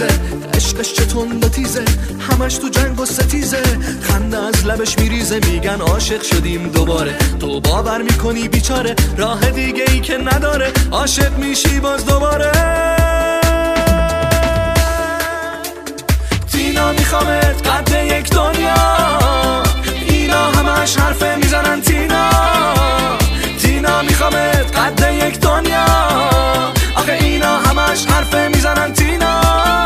مریضه، عشقش چه تند و تیزه، همش تو جنگ و ستیزه، خنده از لبش میریزه، میگن عاشق شدیم دوباره، تو باور میکنی بیچاره، راه دیگه ای که نداره، عاشق میشی باز دوباره. تینا میخوامت قد یک دنیا، اینا همش حرفه میزنن تینا، تینا میخوامت قد یک دنیا، آخه اینا همش حرفه میزنن تینا.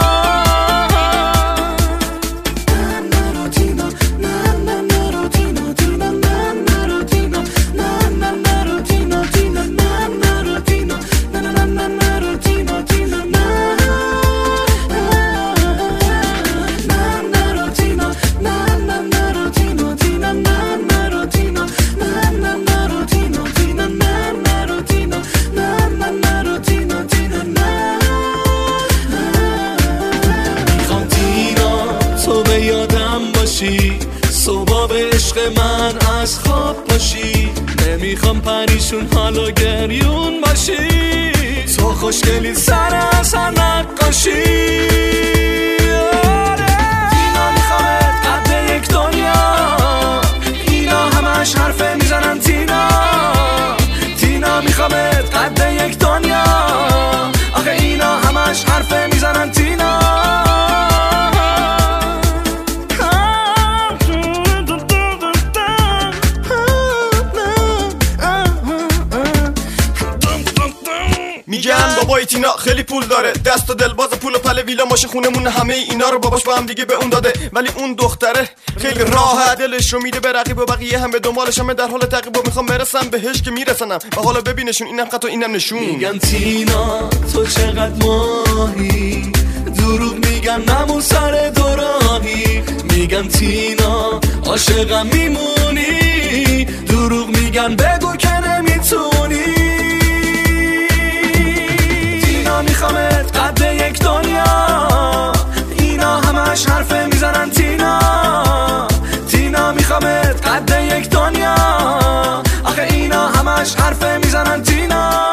صبح به عشق من از خواب باشی، نمیخوام پریشون حالا گریون باشی، تو خوشگلی سر اثر نقاشی. تینا میخوامت قد یک دنیا، اینا همش حرفه میزنن تینا، تینا میخوامت قد یک دنیا، آخه اینا همش حرفه میزنن تینا. میگن بابای تینا خیلی پول داره، دست و دل باز، پول و پله، ویلا، ماشین، خونمون، همه اینا رو باباش با هم دیگه به اون داده، ولی اون دختره خیلی راحت دلش رو میده به رقیب و بقیه هم به دنبالش، همه در حال تعقیب و میخوام برسم بهش که میرسنم و حالا ببینشون، اینم خط و اینم نشون. میگن تینا تو چقدر ماهی، دروغ میگن نمون سر دوراهی، میگن تینا عاشقم میمونی، دروغ میگن بگو که نمیتونی. میخوامت قد یک دنیا، اینا همش حرفه میزنن تینا، تینا میخوامت قد یک دنیا، آخه اینا همش حرفه میزنن تینا.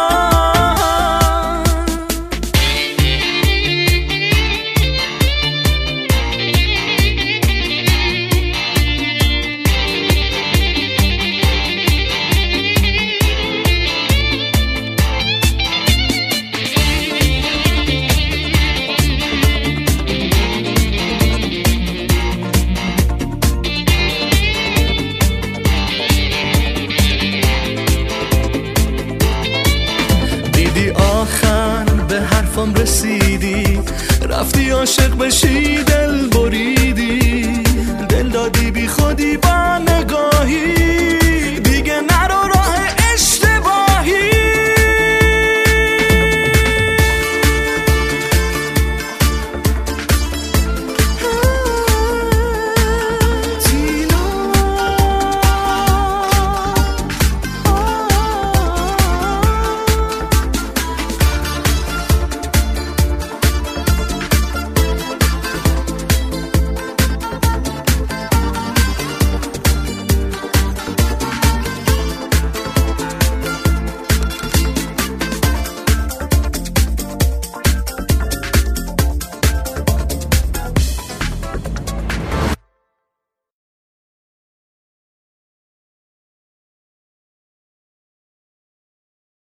رسیدی رفتی عاشق بشی، دل بریدی، دل دادی بی خودی با